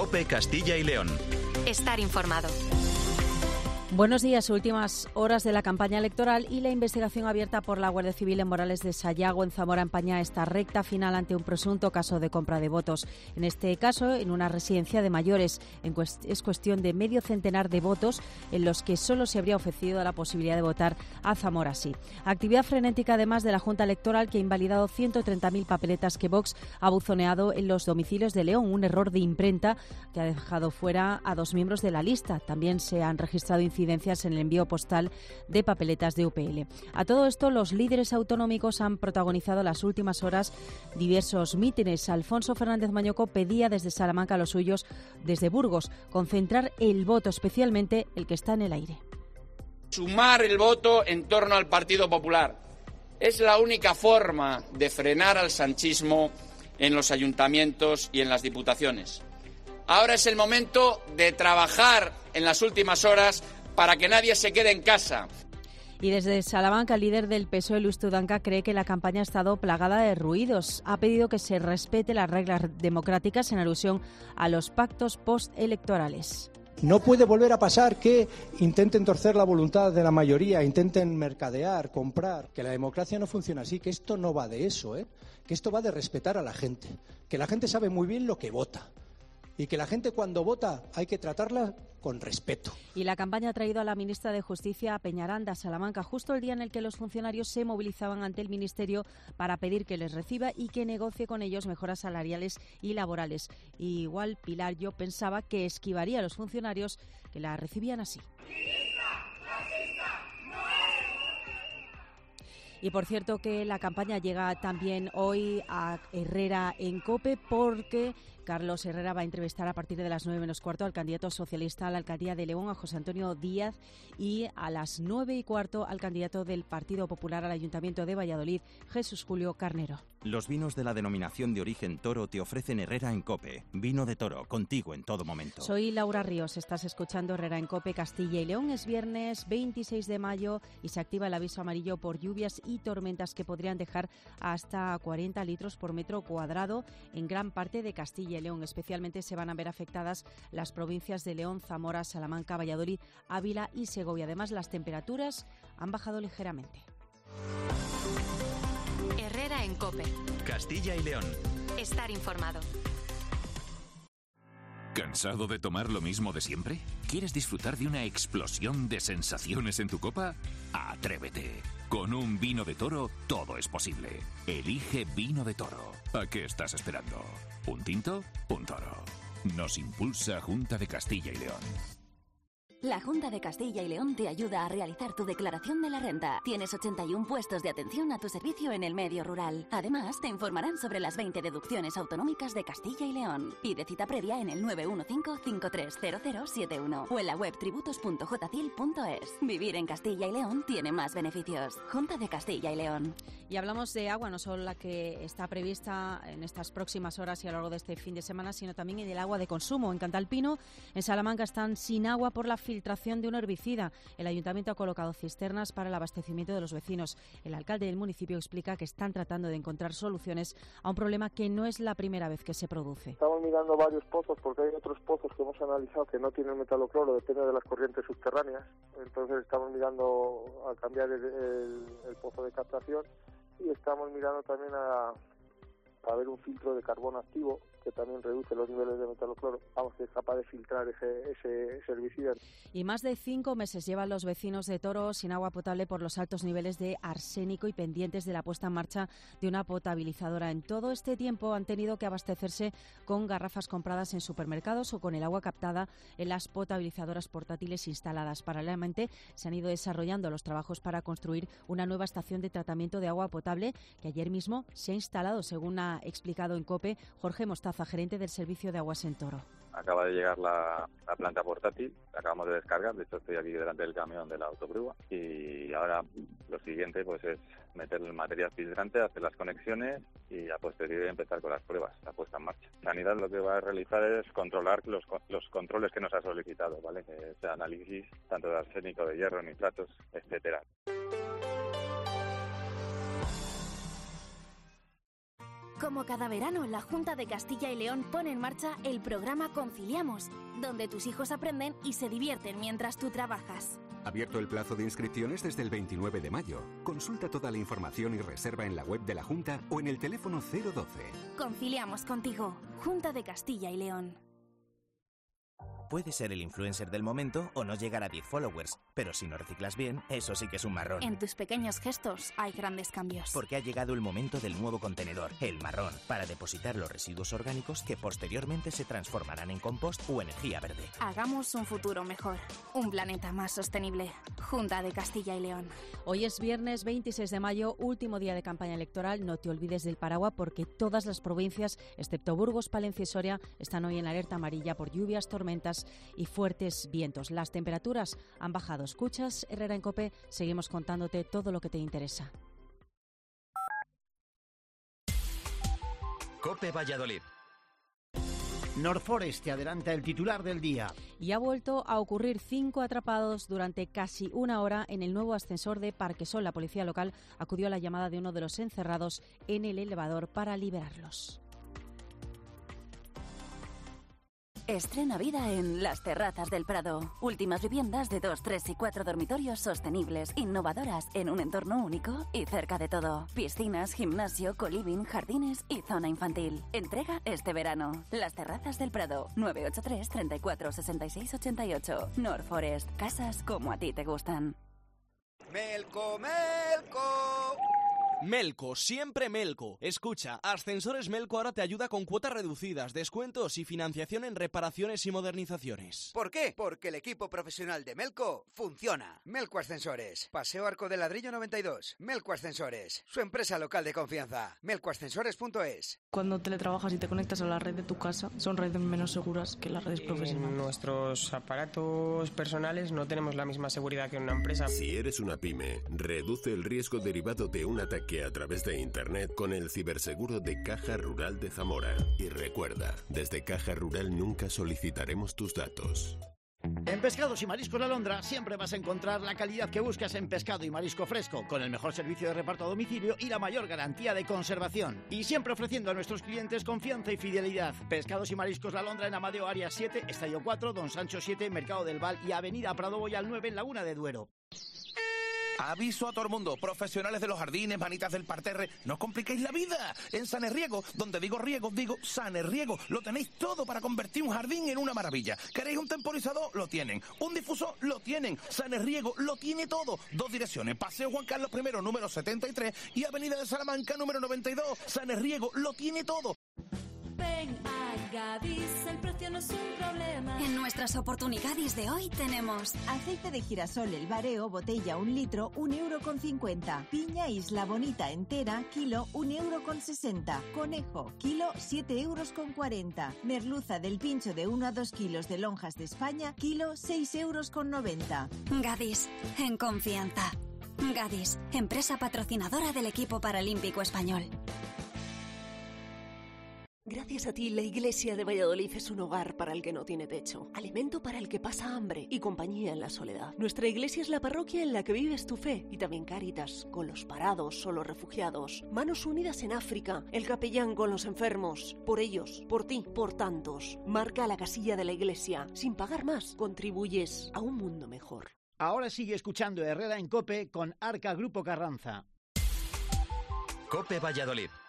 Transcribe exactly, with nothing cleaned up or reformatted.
COPE Castilla y León. Estar informado. Buenos días. Últimas horas de la campaña electoral y la investigación abierta por la Guardia Civil en Morales de Sayago, en Zamora, empaña esta recta final ante un presunto caso de compra de votos. En este caso, en una residencia de mayores. En cuest- es cuestión de medio centenar de votos en los que solo se habría ofrecido la posibilidad de votar a Zamora sí. Actividad frenética, además, de la Junta Electoral, que ha invalidado ciento treinta mil papeletas que Vox ha buzoneado en los domicilios de León. Un error de imprenta que ha dejado fuera a dos miembros de la lista. También se han registrado incidencias en el envío postal de papeletas de U P L. A todo esto, los líderes autonómicos han protagonizado las últimas horas diversos mítines. Alfonso Fernández Mañoco pedía desde Salamanca a los suyos, desde Burgos, concentrar el voto, especialmente el que está en el aire. Sumar el voto en torno al Partido Popular. Es la única forma de frenar al sanchismo en los ayuntamientos y en las diputaciones. Ahora es el momento de trabajar en las últimas horas para que nadie se quede en casa. Y desde Salamanca, el líder del P S O E, Luis Tudanca, cree que la campaña ha estado plagada de ruidos. Ha pedido que se respete las reglas democráticas en alusión a los pactos postelectorales. No puede volver a pasar que intenten torcer la voluntad de la mayoría, intenten mercadear, comprar, que la democracia no funciona así, que esto no va de eso, ¿eh? Que esto va de respetar a la gente, que la gente sabe muy bien lo que vota. Y que la gente, cuando vota, hay que tratarla con respeto. Y la campaña ha traído a la ministra de Justicia a Peñaranda, Salamanca, justo el día en el que los funcionarios se movilizaban ante el Ministerio para pedir que les reciba y que negocie con ellos mejoras salariales y laborales. Y igual Pilar yo pensaba que esquivaría a los funcionarios que la recibían así. Y por cierto que la campaña llega también hoy a Herrera en COPE, porque Carlos Herrera va a entrevistar a partir de las nueve menos cuarto al candidato socialista a la alcaldía de León, a José Antonio Díaz, y a las nueve y cuarto al candidato del Partido Popular al Ayuntamiento de Valladolid, Jesús Julio Carnero. Los vinos de la denominación de origen Toro te ofrecen Herrera en COPE. Vino de Toro, contigo en todo momento. Soy Laura Ríos, estás escuchando Herrera en COPE Castilla y León. Es viernes veintiséis de mayo y se activa el aviso amarillo por lluvias y tormentas que podrían dejar hasta cuarenta litros por metro cuadrado en gran parte de Castilla y León. Especialmente se van a ver afectadas las provincias de León, Zamora, Salamanca, Valladolid, Ávila y Segovia. Además, las temperaturas han bajado ligeramente. Herrera en COPE. Castilla y León. Estar informado. ¿Cansado de tomar lo mismo de siempre? ¿Quieres disfrutar de una explosión de sensaciones en tu copa? ¡Atrévete! Con un vino de Toro todo es posible. Elige Vino de Toro. ¿A qué estás esperando? ¿Un tinto? Un toro. Nos impulsa Junta de Castilla y León. La Junta de Castilla y León te ayuda a realizar tu declaración de la renta. Tienes ochenta y uno puestos de atención a tu servicio en el medio rural. Además, te informarán sobre las veinte deducciones autonómicas de Castilla y León. Pide cita previa en el nueve uno cinco, cinco tres cero cero siete uno o en la web tributos punto jcil punto es. Vivir en Castilla y León tiene más beneficios. Junta de Castilla y León. Y hablamos de agua, no solo la que está prevista en estas próximas horas y a lo largo de este fin de semana, sino también del agua de consumo. En Cantalpino, en Salamanca, están sin agua por la filtración de un herbicida. El ayuntamiento ha colocado cisternas para el abastecimiento de los vecinos. El alcalde del municipio explica que están tratando de encontrar soluciones a un problema que no es la primera vez que se produce. Estamos mirando varios pozos porque hay otros pozos que hemos analizado que no tienen metalocloro, depende de las corrientes subterráneas. Entonces estamos mirando a cambiar el, el, el pozo de captación y estamos mirando también a, a ver un filtro de carbón activo que también reduce los niveles de metalocloro, vamos, que es capaz de filtrar ese, ese, ese herbicida. Y más de cinco meses llevan los vecinos de Toro sin agua potable por los altos niveles de arsénico y pendientes de la puesta en marcha de una potabilizadora. En todo este tiempo han tenido que abastecerse con garrafas compradas en supermercados o con el agua captada en las potabilizadoras portátiles instaladas. Paralelamente se han ido desarrollando los trabajos para construir una nueva estación de tratamiento de agua potable que ayer mismo se ha instalado, según ha explicado en COPE Jorge Mostaza, gerente del servicio de aguas en Toro. Acaba de llegar la, la planta portátil, la acabamos de descargar, de hecho estoy aquí delante del camión de la autogrúa y ahora lo siguiente pues es meter el material filtrante, hacer las conexiones y a posteriori empezar con las pruebas, la puesta en marcha. Sanidad lo que va a realizar es controlar los, los controles que nos ha solicitado, ¿vale? Que sea análisis tanto de arsénico, de hierro, nitratos, etcétera. Como cada verano, la Junta de Castilla y León pone en marcha el programa Conciliamos, donde tus hijos aprenden y se divierten mientras tú trabajas. Abierto el plazo de inscripciones desde el veintinueve de mayo. Consulta toda la información y reserva en la web de la Junta o en el teléfono cero doce. Conciliamos contigo, Junta de Castilla y León. Puedes ser el influencer del momento o no llegar a diez followers, pero si no reciclas bien, eso sí que es un marrón. En tus pequeños gestos hay grandes cambios. Porque ha llegado el momento del nuevo contenedor, el marrón, para depositar los residuos orgánicos que posteriormente se transformarán en compost o energía verde. Hagamos un futuro mejor, un planeta más sostenible. Junta de Castilla y León. Hoy es viernes veintiséis de mayo, último día de campaña electoral. No te olvides del paraguas porque todas las provincias, excepto Burgos, Palencia y Soria, están hoy en alerta amarilla por lluvias, tormentas y fuertes vientos. Las temperaturas han bajado. Escuchas Herrera en COPE, seguimos contándote todo lo que te interesa. COPE Valladolid. Norforest te adelanta el titular del día. Y ha vuelto a ocurrir cinco atrapados durante casi una hora en el nuevo ascensor de Parquesol. La policía local acudió a la llamada de uno de los encerrados en el elevador para liberarlos. Estrena vida en Las Terrazas del Prado. Últimas viviendas de dos, tres y cuatro dormitorios sostenibles, innovadoras, en un entorno único y cerca de todo. Piscinas, gimnasio, coliving, jardines y zona infantil. Entrega este verano. Las Terrazas del Prado. nueve ocho tres, treinta y cuatro, sesenta y seis, ochenta y ocho. Norforest. Casas como a ti te gustan. Melco, Melco. Melco, siempre Melco. Escucha, Ascensores Melco ahora te ayuda con cuotas reducidas, descuentos y financiación en reparaciones y modernizaciones. ¿Por qué? Porque el equipo profesional de Melco funciona. Melco Ascensores, Paseo Arco de Ladrillo noventa y dos. Melco Ascensores, su empresa local de confianza. melco ascensores punto es. Cuando teletrabajas y te conectas a la red de tu casa, son redes menos seguras que las redes profesionales. En nuestros aparatos personales no tenemos la misma seguridad que en una empresa. Si eres una pyme, reduce el riesgo derivado de un ataque a través de Internet con el ciberseguro de Caja Rural de Zamora. Y recuerda, desde Caja Rural nunca solicitaremos tus datos. En Pescados y Mariscos La Alondra siempre vas a encontrar la calidad que buscas en pescado y marisco fresco, con el mejor servicio de reparto a domicilio y la mayor garantía de conservación. Y siempre ofreciendo a nuestros clientes confianza y fidelidad. Pescados y Mariscos La Alondra en Amadeo Arias siete, Estadio cuatro, Don Sancho siete, Mercado del Val y Avenida Prado Boyal nueve en Laguna de Duero. Aviso a todo el mundo, profesionales de los jardines, manitas del parterre, no os compliquéis la vida. En Sanerriego, donde digo riego, digo Sanerriego, lo tenéis todo para convertir un jardín en una maravilla. ¿Queréis un temporizador? Lo tienen. ¿Un difusor? Lo tienen. Sanerriego lo tiene todo. Dos direcciones, Paseo Juan Carlos primero, número setenta y tres y Avenida de Salamanca, número noventa y dos. Sanerriego lo tiene todo. Ven a Gadis, el precio no es un problema. En nuestras oportunidades de hoy tenemos aceite de girasol El Bareo, botella un litro, un euro con cincuenta. Piña Isla Bonita entera, kilo, un euro con sesenta. Conejo, kilo, siete euros con cuarenta. Merluza del pincho de uno a dos kilos de lonjas de España, kilo, seis euros con noventa. Gadis, en confianza. Gadis, empresa patrocinadora del equipo paralímpico español. Gracias a ti, la Iglesia de Valladolid es un hogar para el que no tiene techo, alimento para el que pasa hambre y compañía en la soledad. Nuestra iglesia es la parroquia en la que vives tu fe y también Cáritas, con los parados o los refugiados. Manos Unidas en África, el capellán con los enfermos. Por ellos, por ti, por tantos. Marca la casilla de la iglesia. Sin pagar más, contribuyes a un mundo mejor. Ahora sigue escuchando Herrera en COPE con Arca Grupo Carranza. COPE Valladolid.